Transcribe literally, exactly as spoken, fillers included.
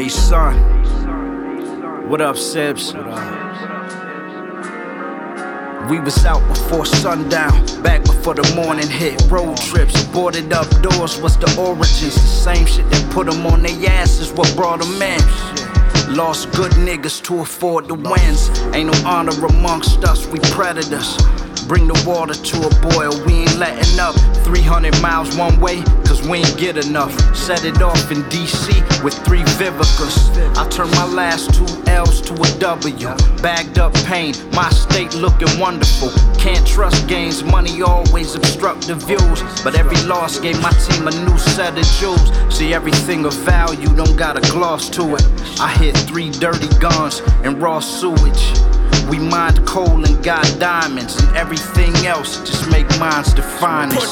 Hey son, what up, Sibs? We was out before sundown, back before the morning hit. Road trips, boarded up doors, what's the origins? The same shit that put them on their asses, what brought them in. Lost good niggas to afford the wins. Ain't no honor amongst us, we predators. Bring the water to a boil, we ain't letting up. three hundred miles one way, cause we ain't get enough. Set it off in D C with three Vivicas. I turned my last two L's to a W. Bagged up pain, my state looking wonderful. Can't trust gains, money always obstruct the views. But every loss gave my team a new set of jewels. See, everything of value don't got a gloss to it. I hit three dirty guns and raw sewage. We mined coal and got diamonds, and everything else just make minds define us.